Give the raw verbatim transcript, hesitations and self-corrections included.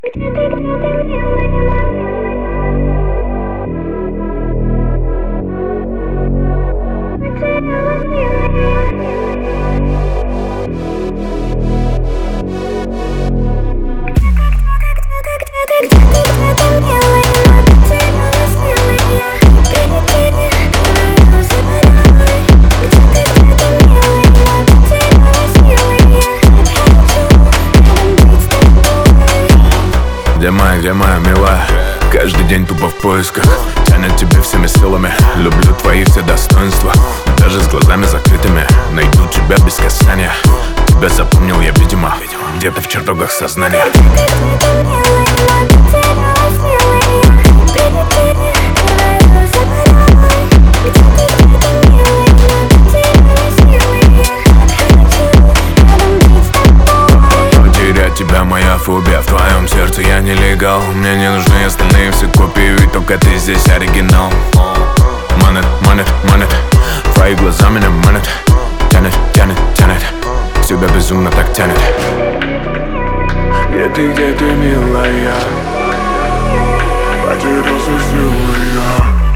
Где моя, где моя милая? Каждый день тупо в поисках. Тянет тебе всеми силами. Люблю твои все достоинства. Даже с глазами закрытыми найду тебя без касания. Тебя запомнил я, видимо, где-то в чертогах сознания. Тебя моя фобия, в твоем сердце я нелегал. Мне не нужны остальные все копии, ведь только ты здесь оригинал. Манит, манит, манит, твои глаза меня манят. Тянет, тянет, тянет, тебя безумно так тянет. Где ты, где ты, милая? Потерялся, силой я.